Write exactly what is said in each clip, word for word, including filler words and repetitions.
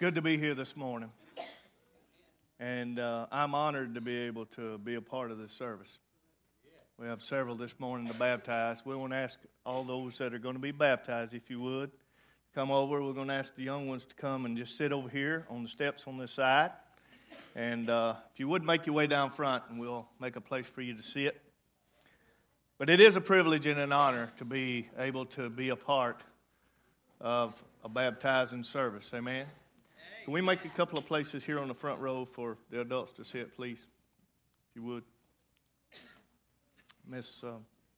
good to be here this morning. And uh, I'm honored to be able to be a part of this service. We have several this morning to baptize. We want to ask all those that are going to be baptized, if you would, come over. We're going to ask the young ones to come and just sit over here on the steps on this side. And uh, if you would, make your way down front, and we'll make a place for you to sit. But it is a privilege and an honor to be able to be a part of a baptizing service. Amen? Can we make a couple of places here on the front row for the adults to sit, please? If you would. Miss, uh,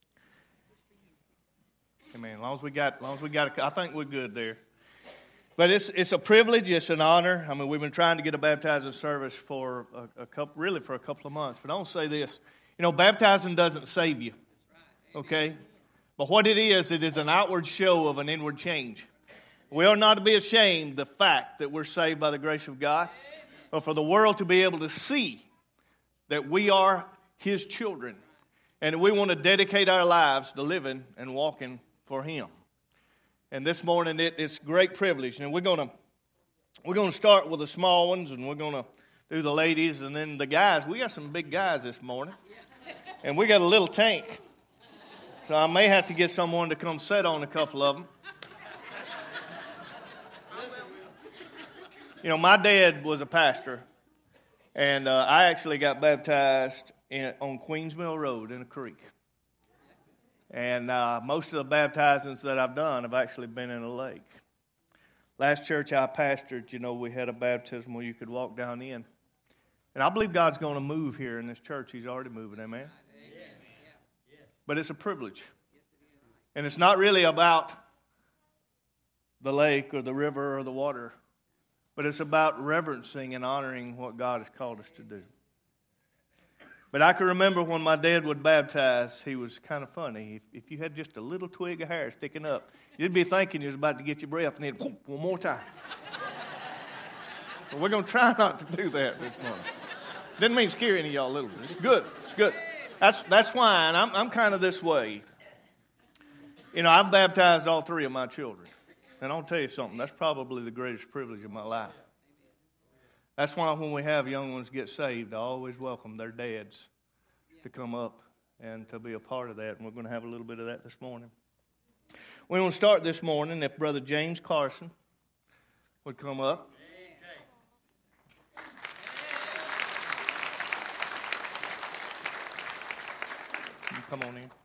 amen. As long as we got, as long as we got, a, I think we're good there. But it's it's a privilege, it's an honor. I mean, we've been trying to get a baptizing service for a, a couple, really for a couple of months. But I don't say this, you know, baptizing doesn't save you, okay? But what it is, it is an outward show of an inward change. We are not to be ashamed of the fact that we're saved by the grace of God, but for the world to be able to see that we are His children, and we want to dedicate our lives to living and walking for Him. And this morning, it, it's a great privilege. And we're going to we're going to start with the small ones, and we're going to do the ladies, and then the guys. We got some big guys this morning, and we got a little tank. So I may have to get someone to come sit on a couple of them. You know, my dad was a pastor, and uh, I actually got baptized in, on Queens Mill Road in a creek. And uh, most of the baptizings that I've done have actually been in a lake. Last church I pastored, you know, we had a baptism where you could walk down in. And I believe God's going to move here in this church. He's already moving, amen? But it's a privilege. And it's not really about the lake or the river or the water, but it's about reverencing and honoring what God has called us to do. But I can remember when my dad would baptize, he was kind of funny. If, if you had just a little twig of hair sticking up, you'd be thinking you was about to get your breath, and then whoop, one more time. But we're going to try not to do that this morning. Didn't mean to scare any of y'all a little bit. It's good. It's good. That's that's fine. I'm I'm kind of this way. You know, I've baptized all three of my children. And I'll tell you something, that's probably the greatest privilege of my life. That's why when we have young ones get saved, I always welcome their dads to come up and to be a part of that. And we're going to have a little bit of that this morning. We want to start this morning if Brother James Carson would come up. You come on in.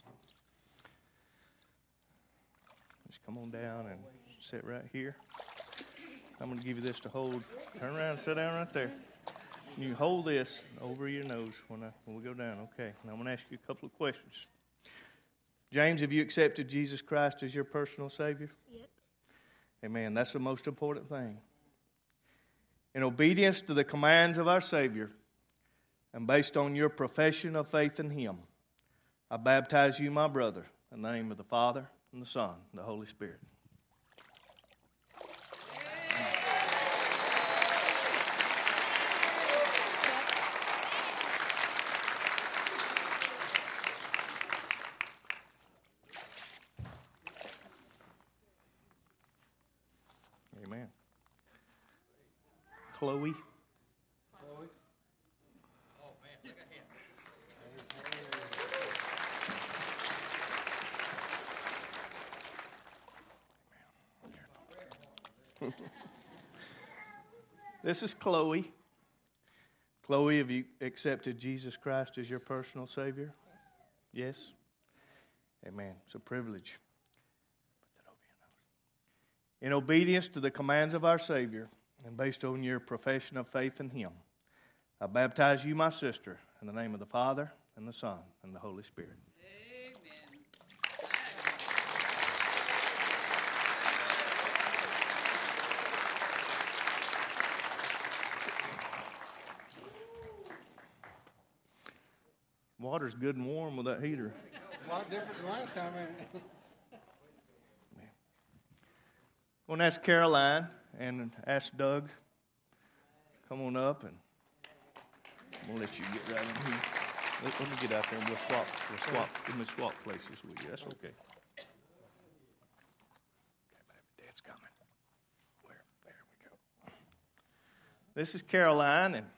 Just come on down and sit right here. I'm going to give you this to hold. Turn around and sit down right there. You hold this over your nose when, I, when we go down. Okay. Now I'm going to ask you a couple of questions. James, have you accepted Jesus Christ as your personal Savior? Yep. Amen. That's the most important thing. In obedience to the commands of our Savior and based on your profession of faith in Him, I baptize you, my brother, in the name of the Father and the Son and the Holy Spirit. Amen. Chloe. Chloe. Oh, man, look at him. This is Chloe. Chloe, have you accepted Jesus Christ as your personal Savior? Yes. Yes? Amen. It's a privilege. In obedience to the commands of our Savior and based on your profession of faith in Him, I baptize you, my sister, in the name of the Father and the Son and the Holy Spirit. Water's good and warm with that heater. It's a lot different than last time, ain't it? I'm going to ask Caroline and ask Doug. Come on up, and I'm going to let you get right in here. Let, let me get out there and we'll swap. We'll swap. Let me swap places with you. That's okay. Okay, Dad's coming. Where? There we go. This is Caroline, and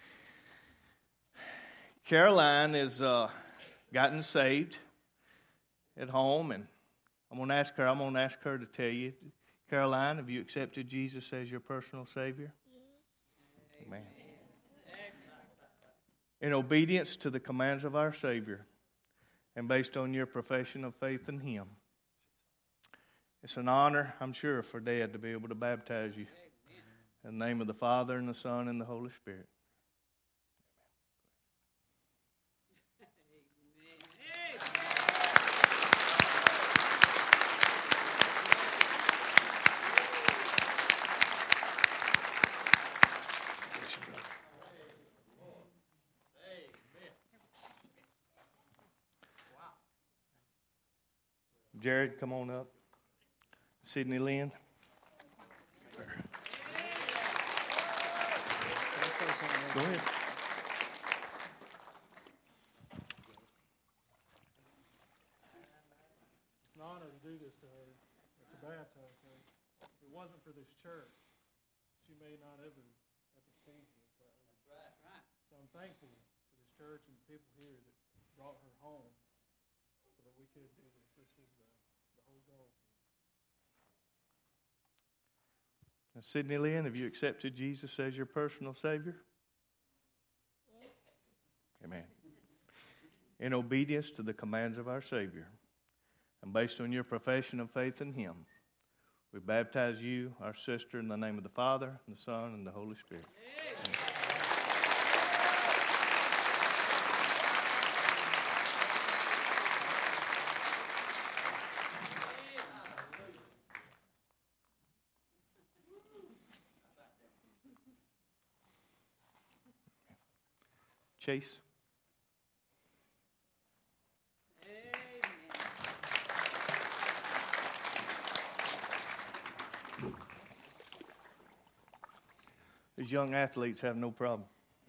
Caroline has uh, gotten saved at home, and I'm going to ask her. I'm going to ask her to tell you, Caroline, have you accepted Jesus as your personal Savior? Amen. In obedience to the commands of our Savior, and based on your profession of faith in Him, it's an honor, I'm sure, for Dad to be able to baptize you in the name of the Father and the Son and the Holy Spirit. Jared, come on up. Sydney Lynn. Go ahead. It's an honor to do this to her, to baptize her. If it wasn't for this church, she may not ever ever seen this. That's right, right. So I'm thankful for this church and the people here that brought her home so that we could do this. This was the, the whole goal. Now, Sydney Lynn, have you accepted Jesus as your personal Savior? Yes. Amen. In obedience to the commands of our Savior, and based on your profession of faith in Him, we baptize you, our sister, in the name of the Father, and the Son, and the Holy Spirit. Amen. Chase. These young athletes have no problem.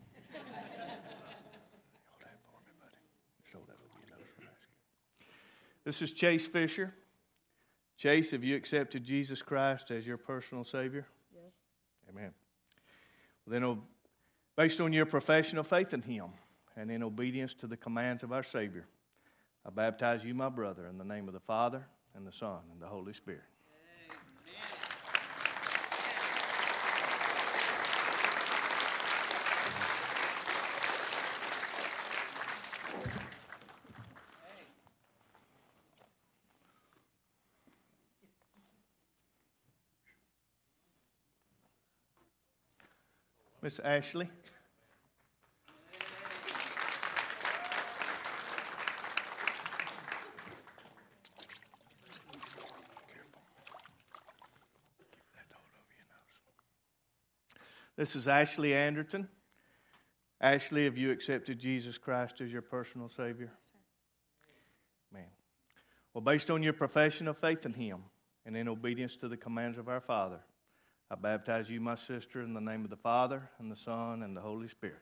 This is Chase Fisher. Chase, have you accepted Jesus Christ as your personal Savior? Yes. Amen. Well, then, based on your profession of faith in Him and in obedience to the commands of our Savior, I baptize you, my brother, in the name of the Father and the Son and the Holy Spirit. Miss Ashley. This is Ashley Anderton. Ashley, have you accepted Jesus Christ as your personal Savior? Yes, sir. Man. Well, based on your profession of faith in Him and in obedience to the commands of our Father, I baptize you, my sister, in the name of the Father and the Son and the Holy Spirit.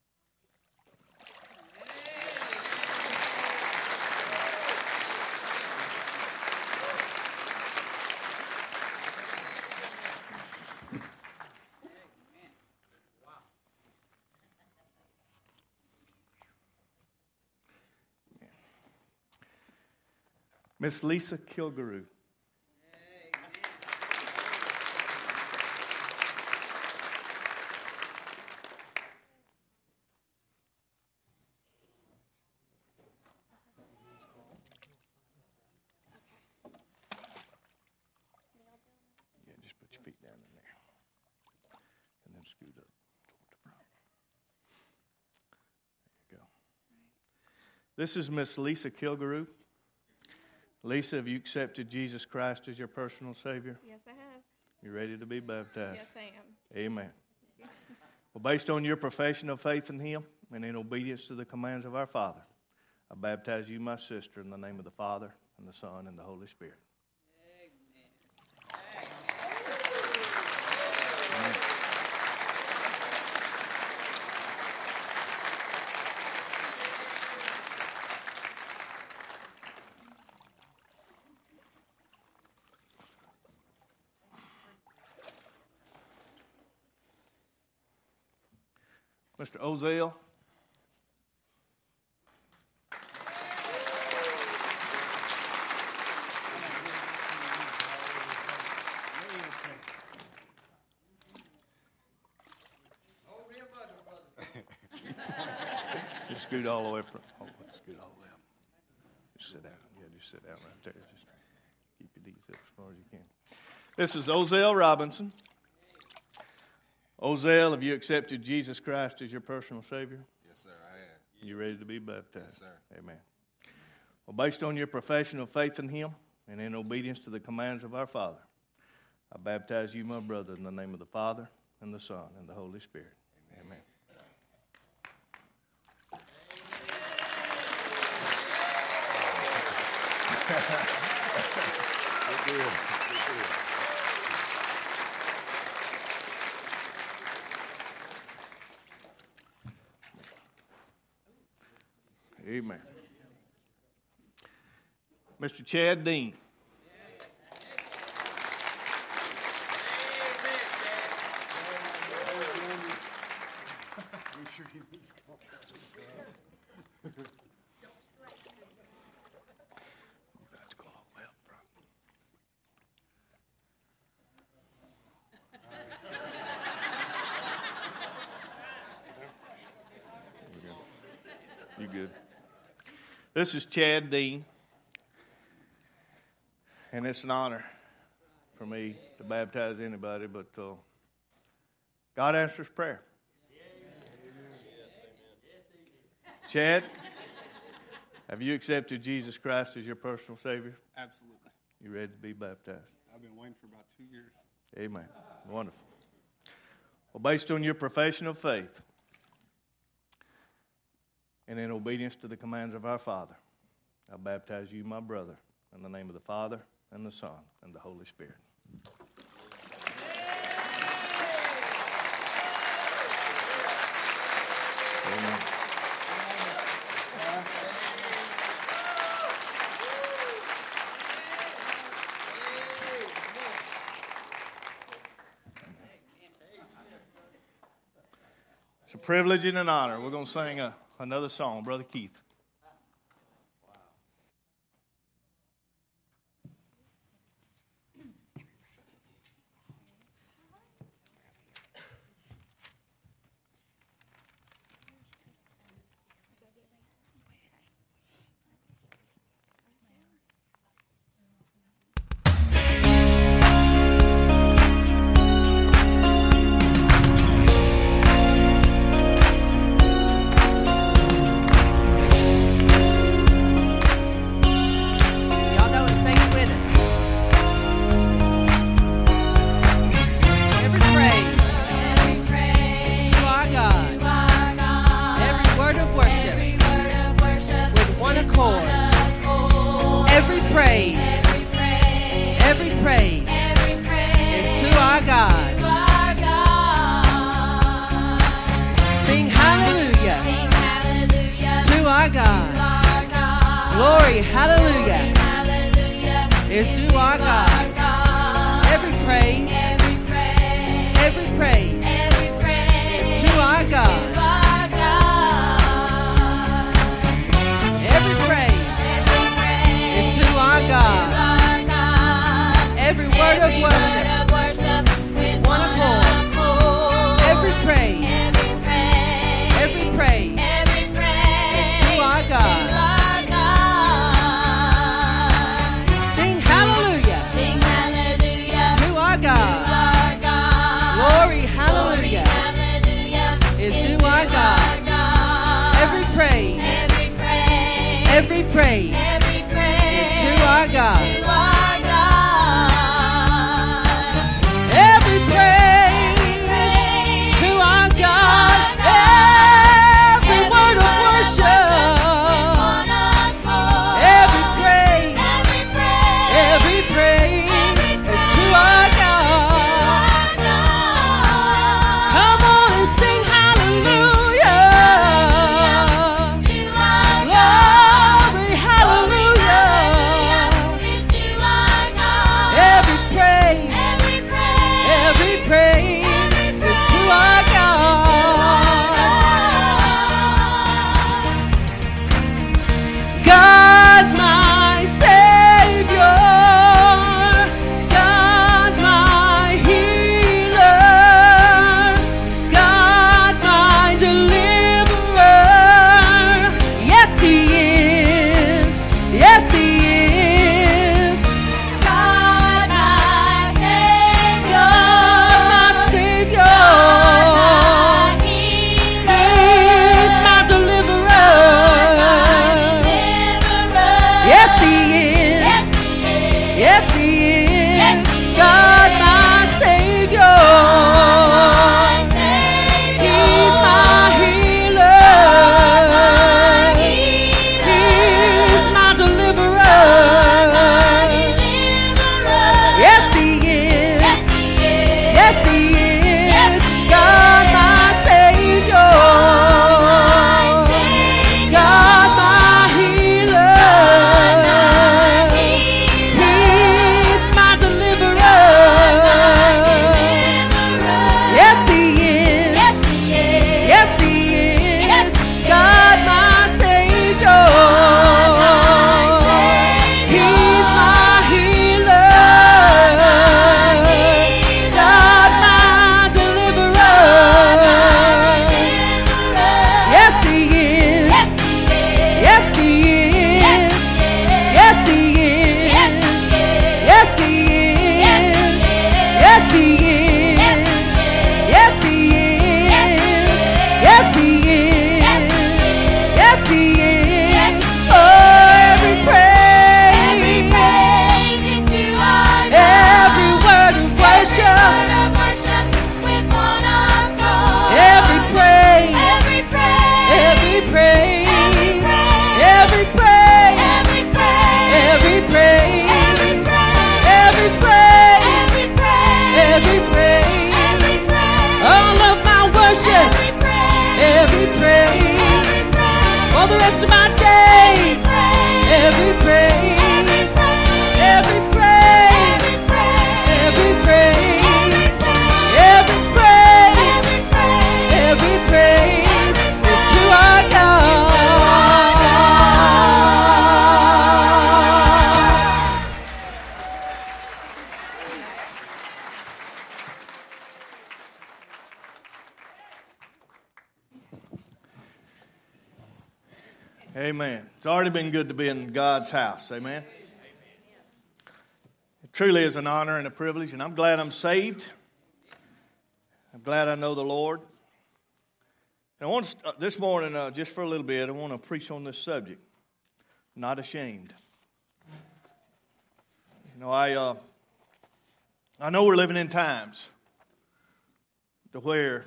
Miss Lisa Kilguru. Yeah, just put your feet down in there. And then scoot up toward the front. There you go. This is Miss Lisa Kilguru. Lisa, have you accepted Jesus Christ as your personal Savior? Yes, I have. You ready to be baptized? Yes, I am. Amen. Well, based on your profession of faith in Him and in obedience to the commands of our Father, I baptize you, my sister, in the name of the Father and the Son and the Holy Spirit. Amen. Mister Ozell. Just scoot all the way from. Oh, scoot all the way up. Just sit down. Yeah, just sit down right there. Just keep your knees up as far as you can. This is Ozell Robinson. Ozell, have you accepted Jesus Christ as your personal Savior? Yes, sir, I have. You ready to be baptized? Yes, sir. Amen. Well, based on your profession of faith in Him and in obedience to the commands of our Father, I baptize you, my brother, in the name of the Father and the Son and the Holy Spirit. Amen. Amen. Good deal. Amen. Mister Chad Dean. You good? This is Chad Dean, and it's an honor for me to baptize anybody, but uh, God answers prayer. Chad, have you accepted Jesus Christ as your personal Savior? Absolutely. You ready to be baptized? I've been waiting for about two years. Amen. Wonderful. Well, based on your profession of faith and in obedience to the commands of our Father, I baptize you, my brother, in the name of the Father and the Son and the Holy Spirit. Amen. It's a privilege and an honor. We're going to sing a, another song, Brother Keith. Glory, hallelujah. Amen. It's already been good to be in God's house. Amen. It truly is an honor and a privilege, and I'm glad I'm saved. I'm glad I know the Lord. And I want to, start this morning, uh, just for a little bit, I want to preach on this subject. Not ashamed. You know, I uh, I know we're living in times to where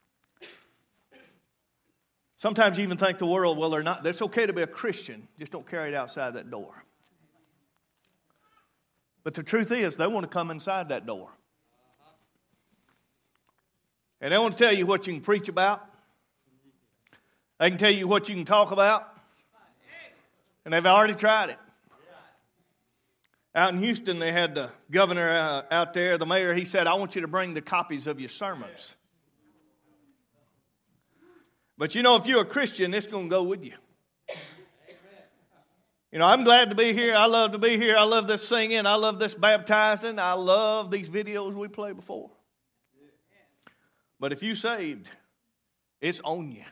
sometimes you even think the world, well, they're not. It's okay to be a Christian, just don't carry it outside that door. But the truth is, they want to come inside that door. And they want to tell you what you can preach about. They can tell you what you can talk about. And they've already tried it. Out in Houston, they had the governor uh, out there, the mayor. He said, I want you to bring the copies of your sermons. But you know, if you're a Christian, it's going to go with you. You know, I'm glad to be here. I love to be here. I love this singing. I love this baptizing. I love these videos we played before. But if you saved, it's on you.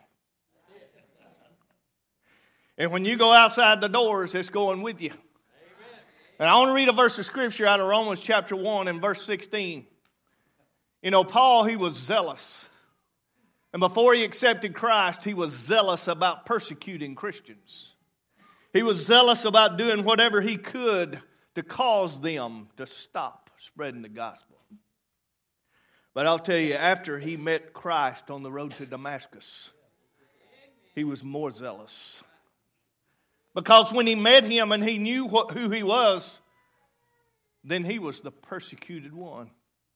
And when you go outside the doors, it's going with you. And I want to read a verse of Scripture out of Romans chapter one and verse sixteen. You know, Paul, he was zealous. And before he accepted Christ, he was zealous about persecuting Christians. He was zealous about doing whatever he could to cause them to stop spreading the gospel. But I'll tell you, after he met Christ on the road to Damascus, he was more zealous. Because when he met him and he knew what, who he was, then he was the persecuted one.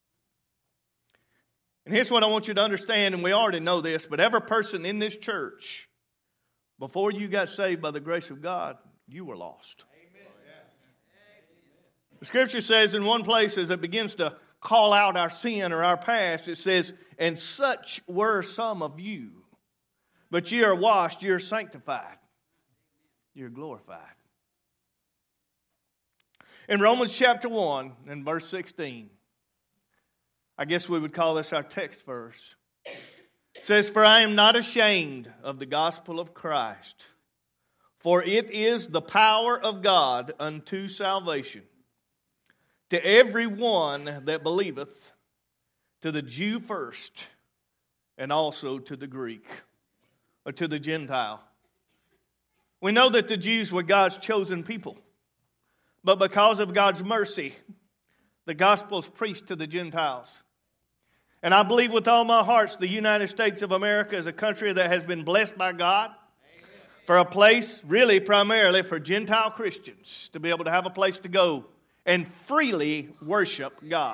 And here's what I want you to understand, and we already know this, but every person in this church, before you got saved by the grace of God, you were lost. Amen. The Scripture says in one place, as it begins to call out our sin or our past, it says, and such were some of you, but ye are washed, ye are sanctified. You're glorified. In Romans chapter one and verse sixteen, I guess we would call this our text verse. It says, for I am not ashamed of the gospel of Christ, for it is the power of God unto salvation, to every one that believeth, to the Jew first, and also to the Greek, or to the Gentile. We know that the Jews were God's chosen people. But because of God's mercy, the gospel is preached to the Gentiles. And I believe with all my heart the United States of America is a country that has been blessed by God for a place, really primarily for Gentile Christians, to be able to have a place to go and freely worship God.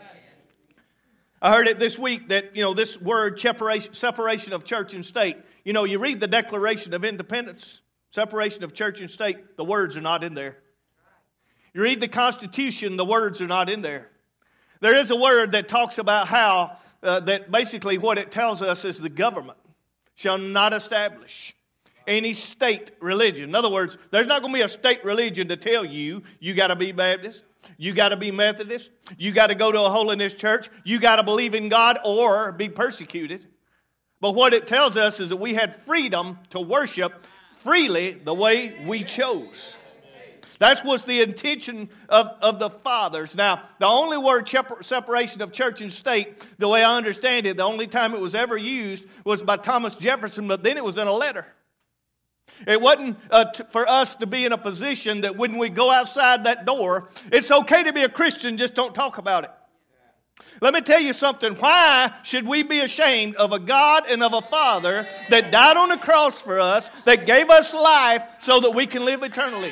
I heard it this week that, you know, this word separation, separation of church and state. You know, you read the Declaration of Independence, separation of church and state, the words are not in there. You read the Constitution, the words are not in there. There is a word that talks about how, uh, that basically what it tells us is the government shall not establish any state religion. In other words, there's not going to be a state religion to tell you, you got to be Baptist, you got to be Methodist, you got to go to a holiness church, you got to believe in God or be persecuted. But what it tells us is that we had freedom to worship freely the way we chose. That was the intention of, of the fathers. Now, the only word separation of church and state, the way I understand it, the only time it was ever used was by Thomas Jefferson, but then it was in a letter. It wasn't uh, t- for us to be in a position that when we go outside that door, it's okay to be a Christian, just don't talk about it. Let me tell you something. Why should we be ashamed of a God and of a Father that died on the cross for us, that gave us life so that we can live eternally?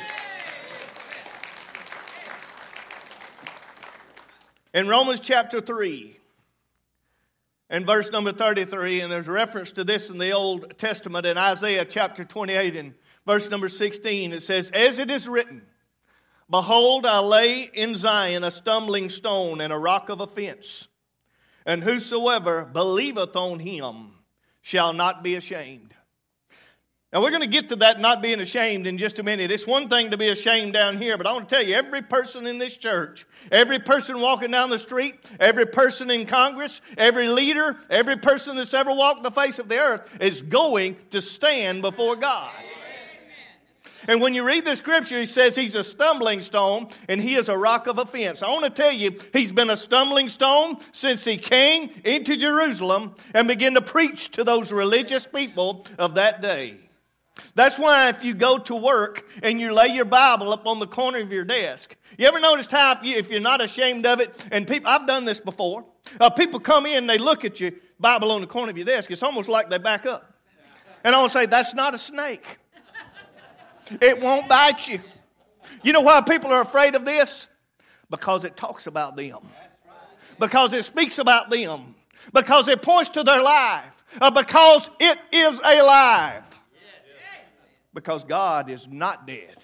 In Romans chapter three and verse number thirty-three, and there's reference to this in the Old Testament in Isaiah chapter twenty-eight and verse number sixteen, it says, as it is written, behold, I lay in Zion a stumbling stone and a rock of offense, and whosoever believeth on him shall not be ashamed. Now, we're going to get to that not being ashamed in just a minute. It's one thing to be ashamed down here, but I want to tell you, every person in this church, every person walking down the street, every person in Congress, every leader, every person that's ever walked the face of the earth is going to stand before God. And when you read the scripture, he says he's a stumbling stone and he is a rock of offense. I want to tell you, he's been a stumbling stone since he came into Jerusalem and began to preach to those religious people of that day. That's why if you go to work and you lay your Bible up on the corner of your desk, you ever noticed how if, you, if you're not ashamed of it, and people, I've done this before, uh, people come in, they look at your Bible on the corner of your desk, it's almost like they back up. And I'll say, that's not a snake. It won't bite you. You know why people are afraid of this? Because it talks about them. Because it speaks about them. Because it points to their life. Uh, because it is alive. Because God is not dead.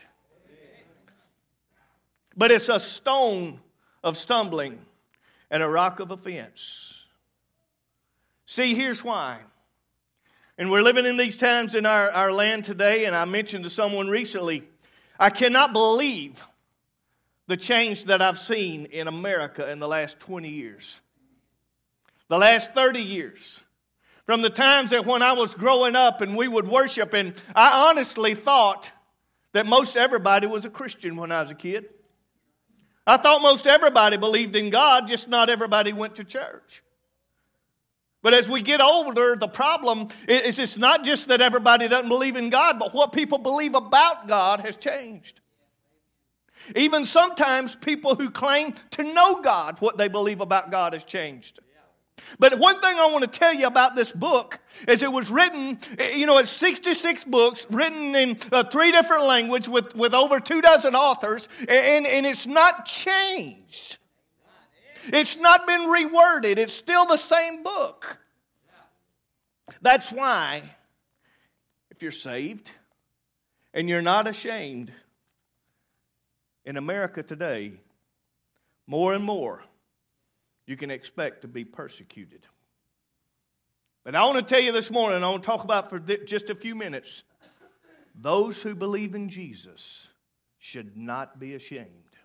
But it's a stone of stumbling and a rock of offense. See, here's why. And we're living in these times in our, our land today, and I mentioned to someone recently, I cannot believe the change that I've seen in America in the last twenty years. The last thirty years. From the times that when I was growing up and we would worship, and I honestly thought that most everybody was a Christian when I was a kid. I thought most everybody believed in God, just not everybody went to church. But as we get older, the problem is it's not just that everybody doesn't believe in God, but what people believe about God has changed. Even sometimes people who claim to know God, what they believe about God has changed. But one thing I want to tell you about this book is it was written, you know, it's sixty-six books written in uh, three different languages with, with over two dozen authors, and, and it's not changed. It's not been reworded. It's still the same book. That's why, if you're saved and you're not ashamed, in America today, more and more, you can expect to be persecuted. But I want to tell you this morning, I want to talk about for just a few minutes, those who believe in Jesus should not be ashamed.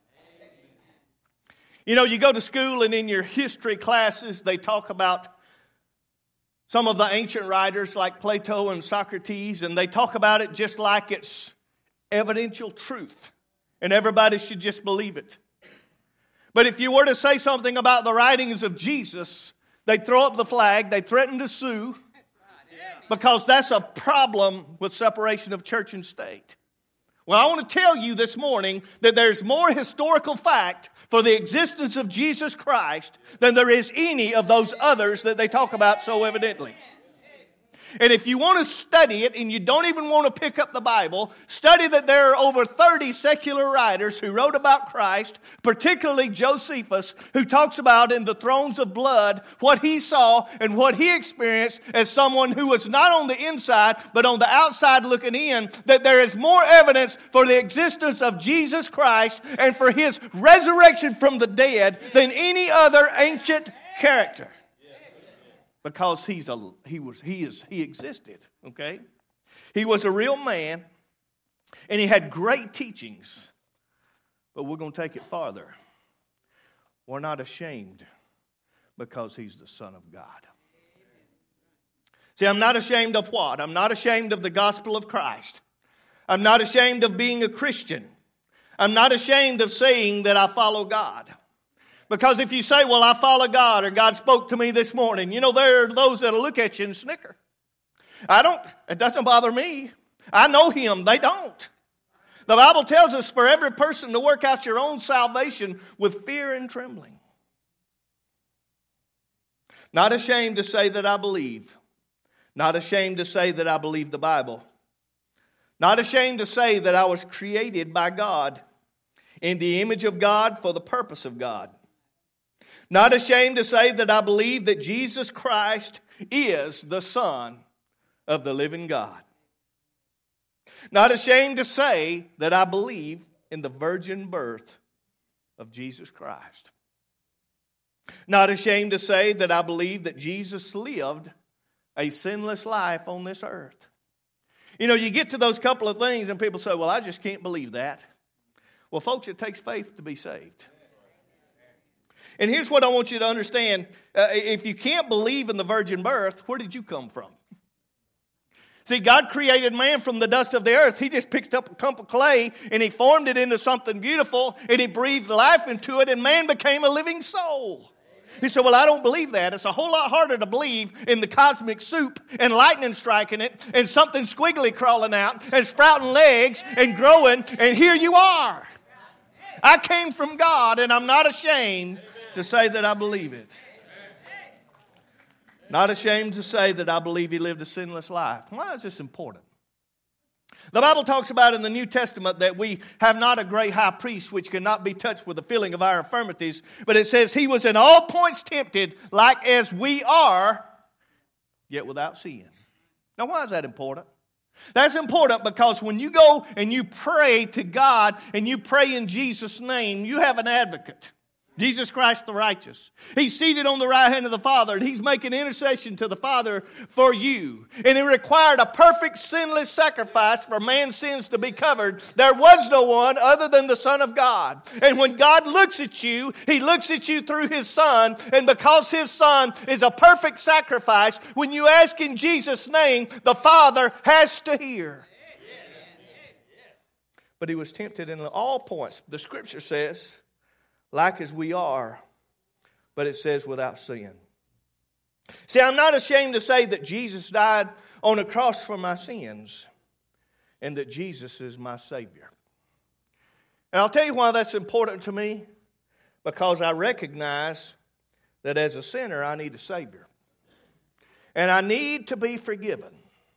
You know, you go to school and in your history classes, they talk about some of the ancient writers like Plato and Socrates, and they talk about it just like it's evidential truth, and everybody should just believe it. But if you were to say something about the writings of Jesus, they'd throw up the flag, they'd threaten to sue, because that's a problem with separation of church and state. Well, I want to tell you this morning that there's more historical fact for the existence of Jesus Christ than there is any of those others that they talk about so evidently. And if you want to study it and you don't even want to pick up the Bible, study that there are over thirty secular writers who wrote about Christ, particularly Josephus, who talks about in the Thrones of Blood what he saw and what he experienced as someone who was not on the inside but on the outside looking in, that there is more evidence for the existence of Jesus Christ and for his resurrection from the dead than any other ancient character. Because he's a he was he is he existed, okay? He was a real man, and he had great teachings. But we're going to take it farther. We're not ashamed because he's the Son of God. See, I'm not ashamed of what? I'm not ashamed of the gospel of Christ. I'm not ashamed of being a Christian. I'm not ashamed of saying that I follow God. Because if you say, well, I follow God, or God spoke to me this morning, you know, there are those that'll look at you and snicker. I don't, it doesn't bother me. I know him, they don't. The Bible tells us for every person to work out your own salvation with fear and trembling. Not ashamed to say that I believe. Not ashamed to say that I believe the Bible. Not ashamed to say that I was created by God in the image of God for the purpose of God. Not ashamed to say that I believe that Jesus Christ is the Son of the living God. Not ashamed to say that I believe in the virgin birth of Jesus Christ. Not ashamed to say that I believe that Jesus lived a sinless life on this earth. You know, you get to those couple of things and people say, well, I just can't believe that. Well, folks, it takes faith to be saved. And here's what I want you to understand. Uh, if you can't believe in the virgin birth, where did you come from? See, God created man from the dust of the earth. He just picked up a clump of clay and He formed it into something beautiful and He breathed life into it and man became a living soul. He said, well, I don't believe that. It's a whole lot harder to believe in the cosmic soup and lightning striking it and something squiggly crawling out and sprouting legs and growing, and here you are. I came from God and I'm not ashamed to say that I believe it. Not ashamed to say that I believe He lived a sinless life. Why is this important? The Bible talks about in the New Testament that we have not a great high priest which cannot be touched with the feeling of our infirmities, but it says He was in all points tempted like as we are, yet without sin. Now why is that important? That's important because when you go and you pray to God and you pray in Jesus' name, you have an advocate. Jesus Christ the righteous. He's seated on the right hand of the Father and He's making intercession to the Father for you. And it required a perfect sinless sacrifice for man's sins to be covered. There was no one other than the Son of God. And when God looks at you, He looks at you through His Son. And because His Son is a perfect sacrifice, when you ask in Jesus' name, the Father has to hear. But He was tempted in all points. The Scripture says, like as we are, but it says without sin. See, I'm not ashamed to say that Jesus died on a cross for my sins and that Jesus is my Savior. And I'll tell you why that's important to me. Because I recognize that as a sinner, I need a Savior. And I need to be forgiven.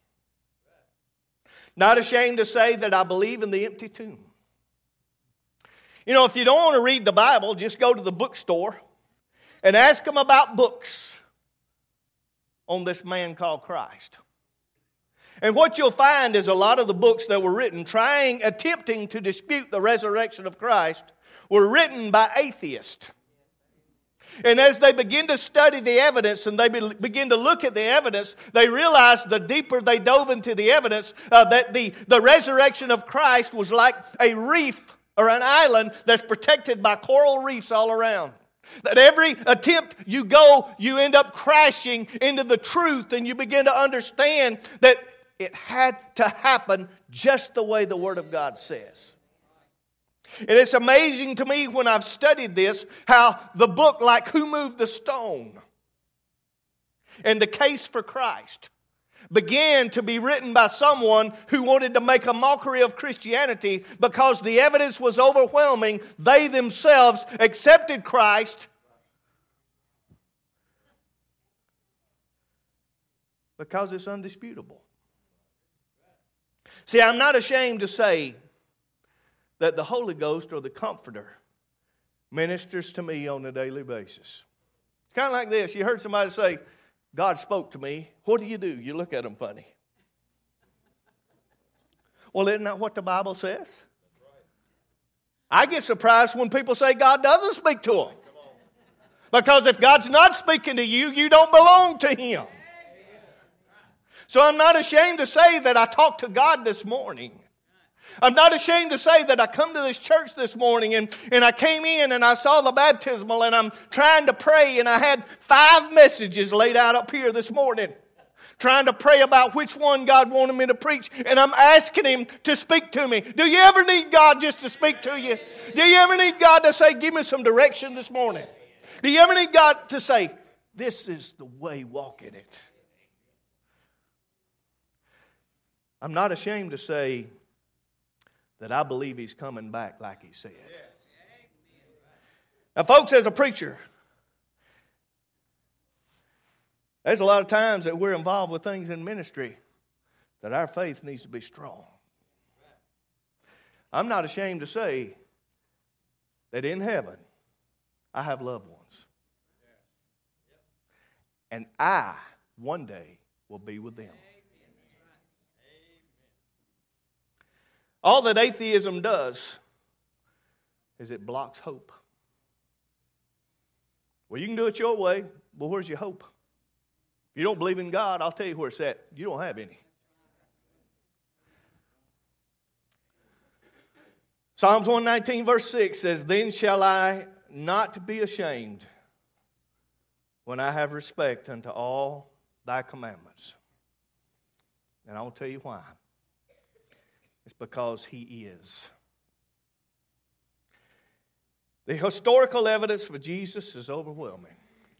Not ashamed to say that I believe in the empty tomb. You know, if you don't want to read the Bible, just go to the bookstore and ask them about books on this man called Christ. And what you'll find is a lot of the books that were written trying, attempting to dispute the resurrection of Christ were written by atheists. And as they begin to study the evidence and they be, begin to look at the evidence, they realize the deeper they dove into the evidence uh, that the, the resurrection of Christ was like a reef or an island that's protected by coral reefs all around. That every attempt you go, you end up crashing into the truth and you begin to understand that it had to happen just the way the Word of God says. And it's amazing to me when I've studied this, how the book like Who Moved the Stone and The Case for Christ began to be written by someone who wanted to make a mockery of Christianity because the evidence was overwhelming. They themselves accepted Christ because it's undisputable. See, I'm not ashamed to say that the Holy Ghost or the Comforter ministers to me on a daily basis. It's kind of like this. You heard somebody say, God spoke to me. What do you do? You look at them funny. Well, isn't that what the Bible says? I get surprised when people say God doesn't speak to them. Because if God's not speaking to you, you don't belong to Him. So I'm not ashamed to say that I talked to God this morning. I'm not ashamed to say that I come to this church this morning and, and I came in and I saw the baptismal and I'm trying to pray and I had five messages laid out up here this morning. Trying to pray about which one God wanted me to preach. And I'm asking Him to speak to me. Do you ever need God just to speak to you? Do you ever need God to say, give me some direction this morning? Do you ever need God to say, this is the way, walk in it? I'm not ashamed to say that I believe He's coming back like He said. Now, folks, as a preacher, there's a lot of times that we're involved with things in ministry that our faith needs to be strong. I'm not ashamed to say that in heaven, I have loved ones. And I, one day, will be with them. All that atheism does is it blocks hope. Well, you can do it your way. Well, where's your hope? If you don't believe in God, I'll tell you where it's at. You don't have any. Psalms one nineteen verse six says, then shall I not be ashamed when I have respect unto all thy commandments. And I'll tell you why. It's because He is. The historical evidence for Jesus is overwhelming.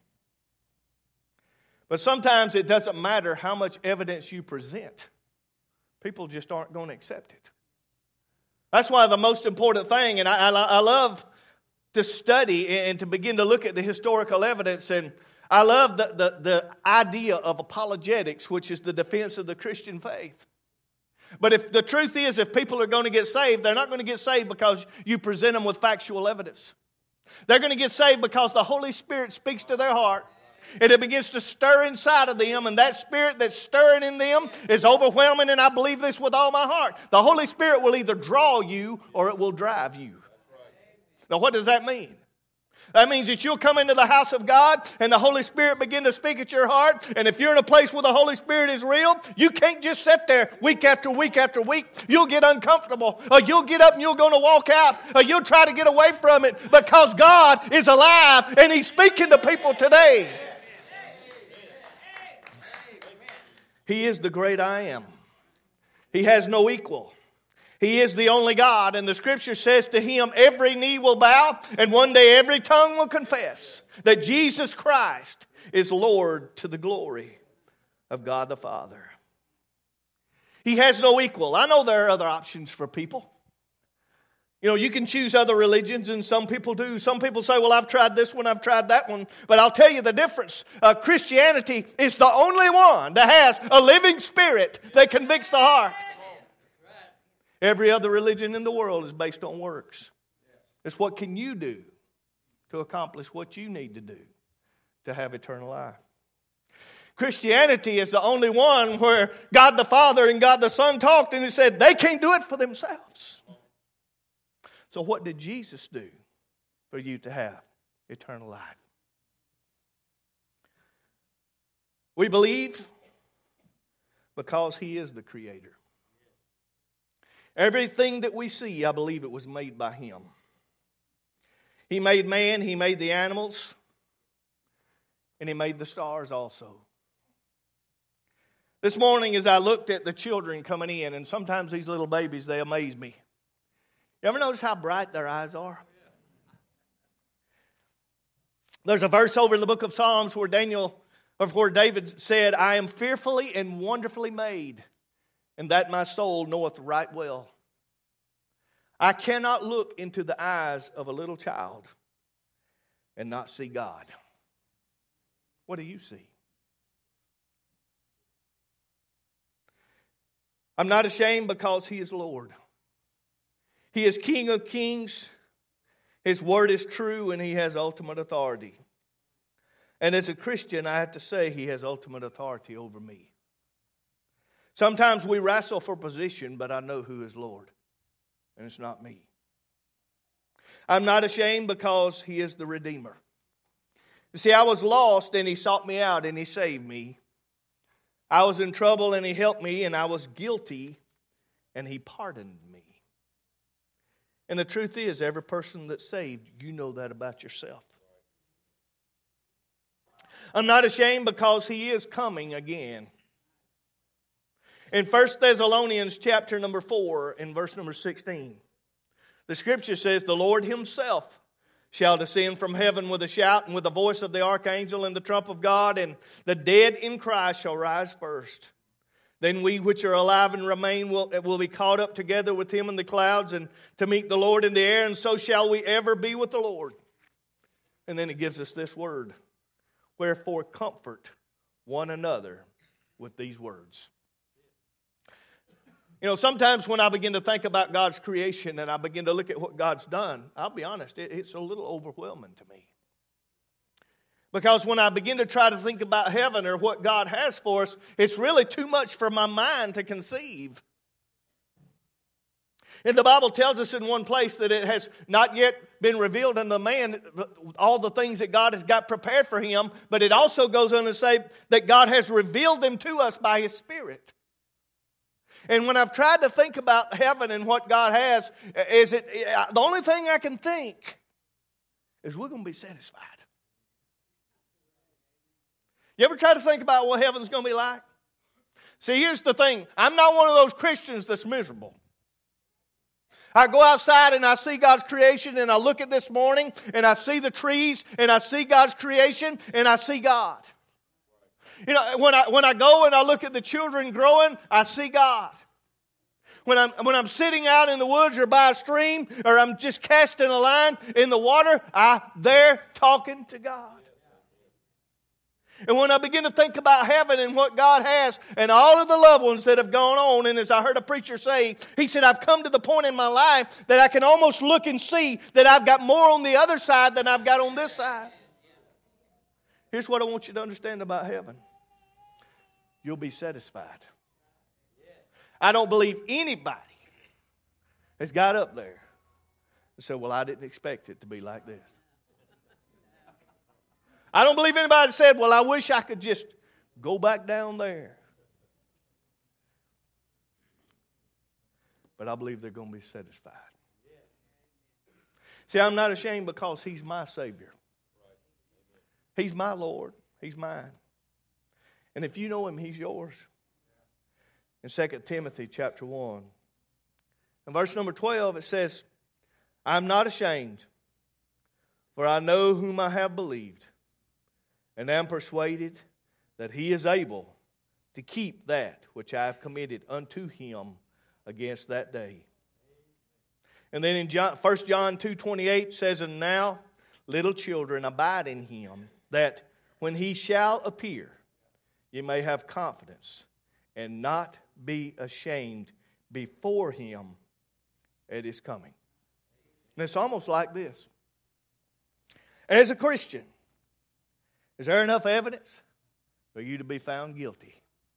But sometimes it doesn't matter how much evidence you present. People just aren't going to accept it. That's why the most important thing, and I, I, I love to study and to begin to look at the historical evidence, and I love the, the, the idea of apologetics, which is the defense of the Christian faith. But if the truth is, if people are going to get saved, they're not going to get saved because you present them with factual evidence. They're going to get saved because the Holy Spirit speaks to their heart, and it begins to stir inside of them, and that Spirit that's stirring in them is overwhelming, and I believe this with all my heart. The Holy Spirit will either draw you or it will drive you. Now, what does that mean? That means that you'll come into the house of God and the Holy Spirit begin to speak at your heart. And if you're in a place where the Holy Spirit is real, you can't just sit there week after week after week. You'll get uncomfortable. Or you'll get up and you're going to walk out. Or you'll try to get away from it because God is alive and He's speaking to people today. He is the great I am. He has no equal. He is the only God, and the Scripture says to Him, every knee will bow, and one day every tongue will confess that Jesus Christ is Lord to the glory of God the Father. He has no equal. I know there are other options for people. You know, you can choose other religions, and some people do. Some people say, well, I've tried this one, I've tried that one. But I'll tell you the difference. Uh, Christianity is the only one that has a living Spirit that convicts the heart. Every other religion in the world is based on works. It's what can you do to accomplish what you need to do to have eternal life. Christianity is the only one where God the Father and God the Son talked and He said they can't do it for themselves. So what did Jesus do for you to have eternal life? We believe because He is the Creator. Everything that we see, I believe it was made by Him. He made man, He made the animals, and He made the stars also. This morning as I looked at the children coming in, and sometimes these little babies, they amaze me. You ever notice how bright their eyes are? There's a verse over in the book of Psalms where Daniel, or where David said, I am fearfully and wonderfully made, and that my soul knoweth right well. I cannot look into the eyes of a little child and not see God. What do you see? I'm not ashamed because He is Lord. He is King of kings. His word is true and He has ultimate authority. And as a Christian, I have to say He has ultimate authority over me. Sometimes we wrestle for position, but I know who is Lord, and it's not me. I'm not ashamed because He is the Redeemer. You see, I was lost, and He sought me out, and He saved me. I was in trouble, and He helped me, and I was guilty, and He pardoned me. And the truth is, every person that's saved, you know that about yourself. I'm not ashamed because He is coming again. In First Thessalonians chapter number four, in verse number sixteen, the Scripture says, the Lord Himself shall descend from heaven with a shout and with the voice of the archangel and the trump of God, and the dead in Christ shall rise first. Then we which are alive and remain will, will be caught up together with Him in the clouds and to meet the Lord in the air, and so shall we ever be with the Lord. And then it gives us this word, wherefore comfort one another with these words. You know, sometimes when I begin to think about God's creation and I begin to look at what God's done, I'll be honest, it, it's a little overwhelming to me. Because when I begin to try to think about heaven or what God has for us, it's really too much for my mind to conceive. And the Bible tells us in one place that it has not yet been revealed unto man all the things that God has got prepared for him, but it also goes on to say that God has revealed them to us by His Spirit. And when I've tried to think about heaven and what God has, is it the only thing I can think is we're going to be satisfied. You ever try to think about what heaven's going to be like? See, here's the thing. I'm not one of those Christians that's miserable. I go outside and I see God's creation, and I look at this morning and I see the trees and I see God's creation and I see God. You know, when I when I go and I look at the children growing, I see God. When I'm when I'm sitting out in the woods or by a stream, or I'm just casting a line in the water, I'm there talking to God. And when I begin to think about heaven and what God has and all of the loved ones that have gone on, and as I heard a preacher say, he said, I've come to the point in my life that I can almost look and see that I've got more on the other side than I've got on this side. Here's what I want you to understand about heaven. You'll be satisfied. I don't believe anybody has got up there and said, well, I didn't expect it to be like this. I don't believe anybody said, well, I wish I could just go back down there. But I believe they're going to be satisfied. See, I'm not ashamed because He's my Savior. He's my Lord. He's mine. And if you know Him, He's yours. In Second Timothy chapter one, in verse number twelve, it says, I'm not ashamed, for I know whom I have believed, and am persuaded that He is able to keep that which I have committed unto Him against that day. And then in John, First John two twenty-eight says, and now, little children, abide in Him, that when He shall appear, you may have confidence and not be ashamed before Him at His coming. And it's almost like this. As a Christian, is there enough evidence for you to be found guilty?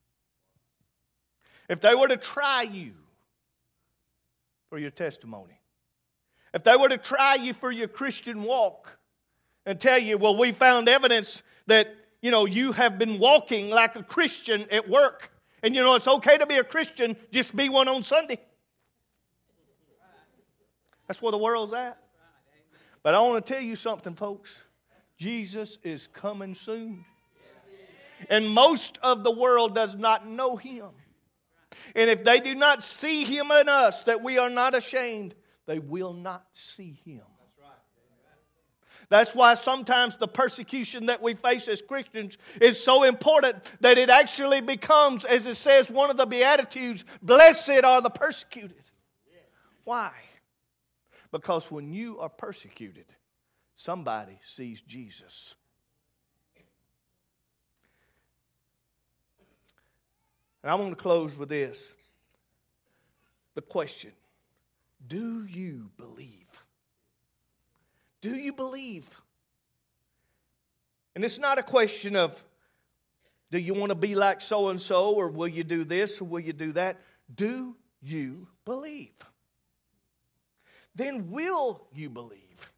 If they were to try you for your testimony, if they were to try you for your Christian walk and tell you, well, we found evidence that, you know, you have been walking like a Christian at work, and you know it's okay to be a Christian, just be one on Sunday. That's where the world's at. But I want to tell you something, folks. Jesus is coming soon. And most of the world does not know Him. And if they do not see Him in us, that we are not ashamed, they will not see Him. That's why sometimes the persecution that we face as Christians is so important that it actually becomes, as it says, one of the Beatitudes, blessed are the persecuted. Why? Because when you are persecuted, somebody sees Jesus. And I want to close with this. The question, do you believe? Do you believe? And it's not a question of, do you want to be like so-and-so, or will you do this, or will you do that? Do you believe? Then will you believe?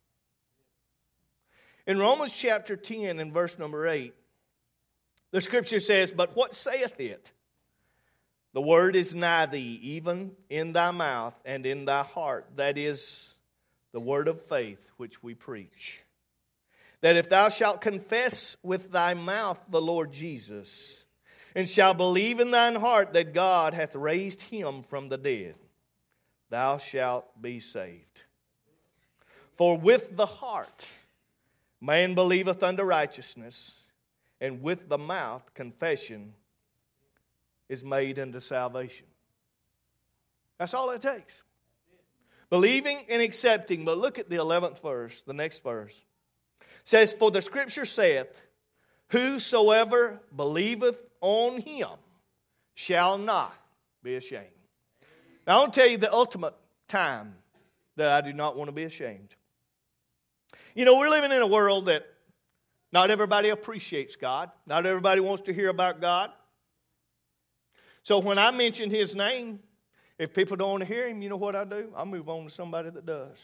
In Romans chapter ten and verse number eight, the Scripture says, but what saith it? The word is nigh thee, even in thy mouth and in thy heart. That is the word of faith which we preach. That if thou shalt confess with thy mouth the Lord Jesus, and shalt believe in thine heart that God hath raised Him from the dead, thou shalt be saved. For with the heart man believeth unto righteousness, and with the mouth confession is made unto salvation. That's all it takes. Believing and accepting. But look at the eleventh verse, the next verse. It says, for the Scripture saith, whosoever believeth on Him shall not be ashamed. Now I want to tell you the ultimate time that I do not want to be ashamed. You know, we're living in a world that not everybody appreciates God. Not everybody wants to hear about God. So when I mention His name, if people don't want to hear Him, you know what I do? I move on to somebody that does.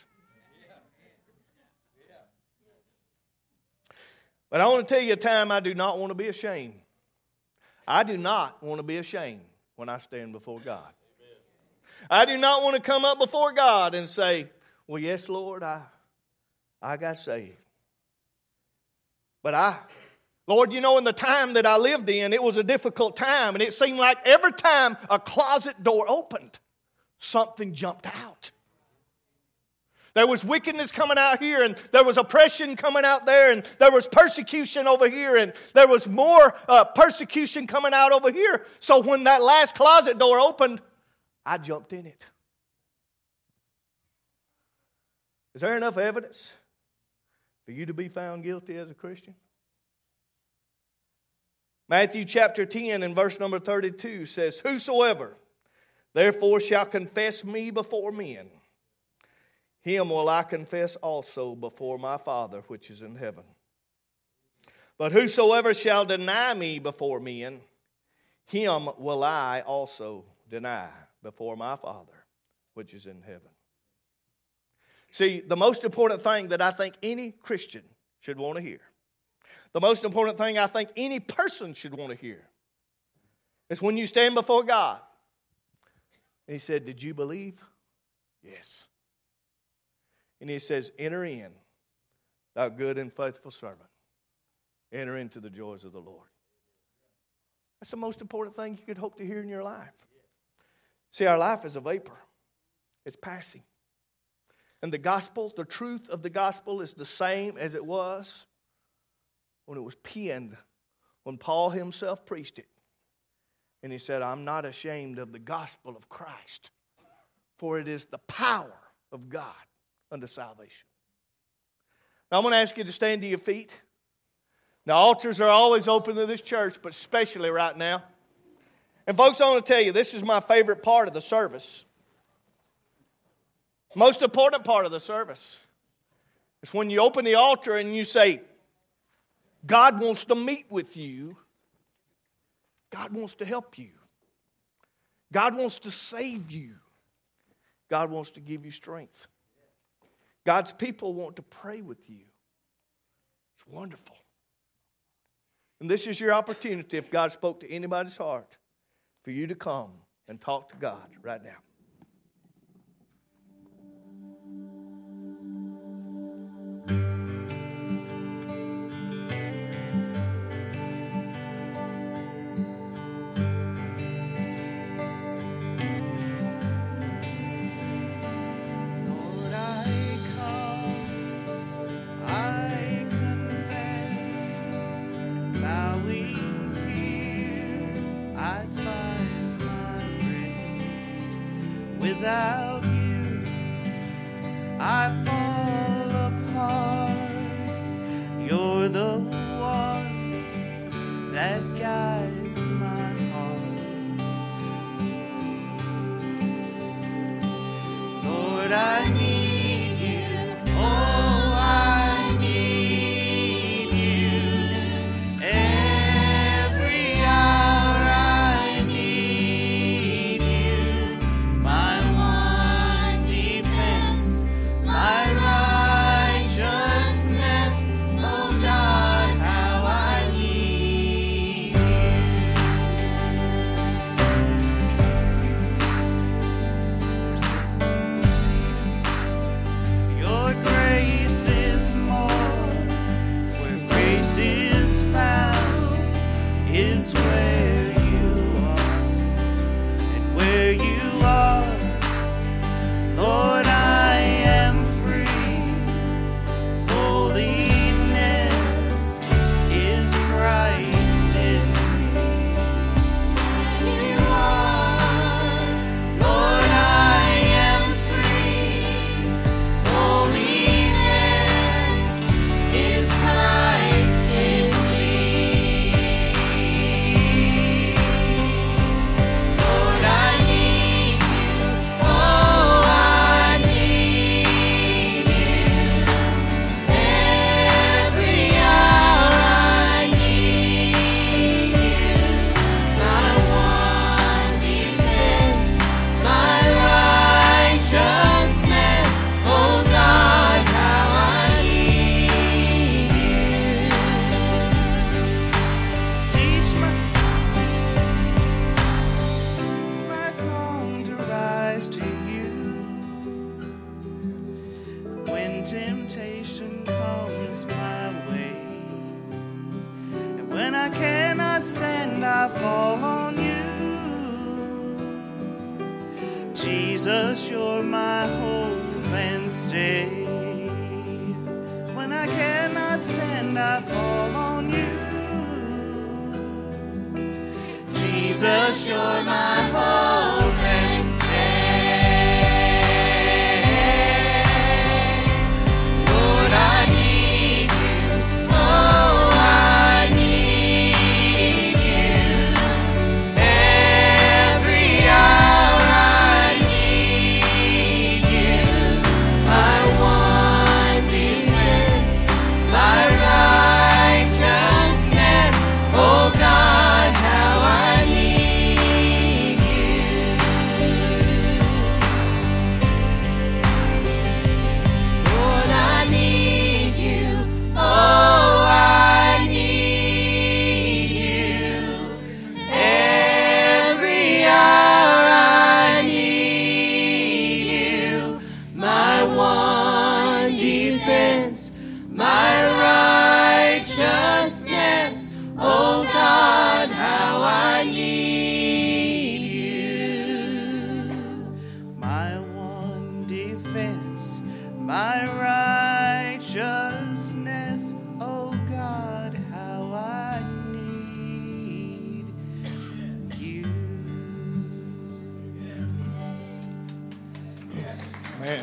But I want to tell you a time I do not want to be ashamed. I do not want to be ashamed when I stand before God. I do not want to come up before God and say, well, yes, Lord, I, I got saved. But I Lord, you know, in the time that I lived in, it was a difficult time, and it seemed like every time a closet door opened, something jumped out. There was wickedness coming out here, and there was oppression coming out there, and there was persecution over here, and there was more uh, persecution coming out over here. So when that last closet door opened, I jumped in it. Is there enough evidence for you to be found guilty as a Christian? Matthew chapter ten and verse number thirty-two says, "Whosoever therefore shall confess me before men, him will I confess also before my Father which is in heaven. But whosoever shall deny me before men, him will I also deny before my Father which is in heaven." See, the most important thing that I think any Christian should want to hear, the most important thing I think any person should want to hear, is when you stand before God, and He said, "Did you believe?" "Yes." And He says, "Enter in, thou good and faithful servant. Enter into the joys of the Lord." That's the most important thing you could hope to hear in your life. See, our life is a vapor. It's passing. And the gospel, the truth of the gospel is the same as it was when it was penned, when Paul himself preached it. And he said, "I'm not ashamed of the gospel of Christ, for it is the power of God unto salvation." Now I'm going to ask you to stand to your feet. Now altars are always open to this church, but especially right now. And folks, I want to tell you, this is my favorite part of the service. Most important part of the service is when you open the altar and you say, God wants to meet with you. God wants to help you. God wants to save you. God wants to give you strength. God's people want to pray with you. It's wonderful. And this is your opportunity, if God spoke to anybody's heart, for you to come and talk to God right now. Without you, I fall apart. You're the one that guides my heart. Lord, I need you. Oh, I need you. Every hour I need you. My is where you are, and where you are, Lord, I am free. Holiness is Christ in me. Where you are, Lord, I am free. Holiness is Christ in me. fall on you. Jesus, you're my hope and stay. When I cannot stand, I fall on you. Jesus, you're my hope and stay. Lord, I need you. Oh, I need you. Every hour I need you. My one defense, my righteousness. Oh God, how I need you. Lord, I need you. Oh, I need you. Every hour I need you. My one defense, my righteousness. Oh God, how I need you. My one defense, my righteousness. Oh God, how I need you. Man.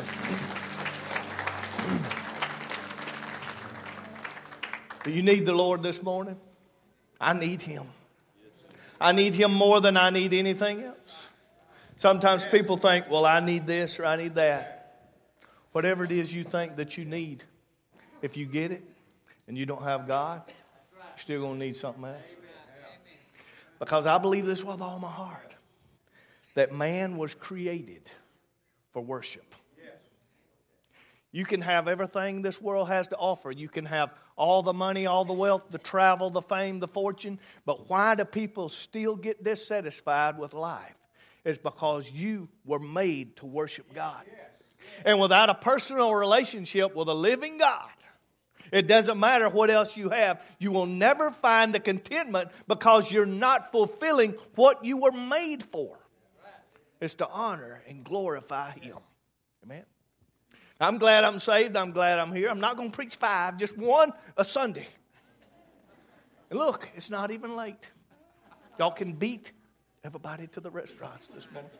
Do you need the Lord this morning? I need Him. I need Him more than I need anything else. Sometimes people think, well, I need this or I need that. Whatever it is you think that you need, if you get it and you don't have God, you're still going to need something else. Because I believe this with all my heart, that man was created for worship. You can have everything this world has to offer. You can have all the money, all the wealth, the travel, the fame, the fortune. But why do people still get dissatisfied with life? It's because you were made to worship God. And without a personal relationship with a living God, it doesn't matter what else you have. You will never find the contentment because you're not fulfilling what you were made for. It's to honor and glorify Him. Amen. I'm glad I'm saved. I'm glad I'm here. I'm not going to preach five, just one a Sunday. And look, it's not even late. Y'all can beat everybody to the restaurants this morning.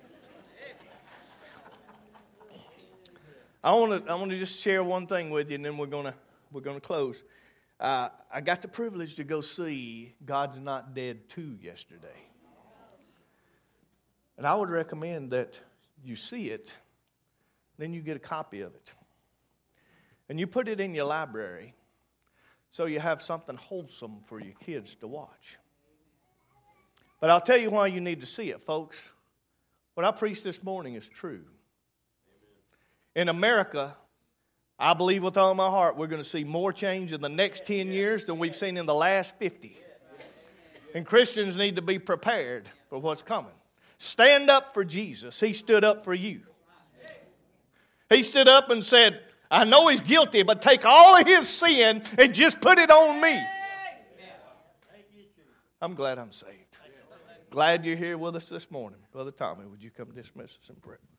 I want to I want to just share one thing with you, and then we're gonna we're gonna close. Uh, I got the privilege to go see God's Not Dead two yesterday, and I would recommend that you see it. Then you get a copy of it. And you put it in your library so you have something wholesome for your kids to watch. But I'll tell you why you need to see it, folks. What I preached this morning is true. In America, I believe with all my heart we're going to see more change in the next ten years than we've seen in the last fifty. And Christians need to be prepared for what's coming. Stand up for Jesus. He stood up for you. He stood up and said, I know he's guilty, but take all of his sin and just put it on me. I'm glad I'm saved. Glad you're here with us this morning. Brother Tommy, would you come dismiss us in prayer?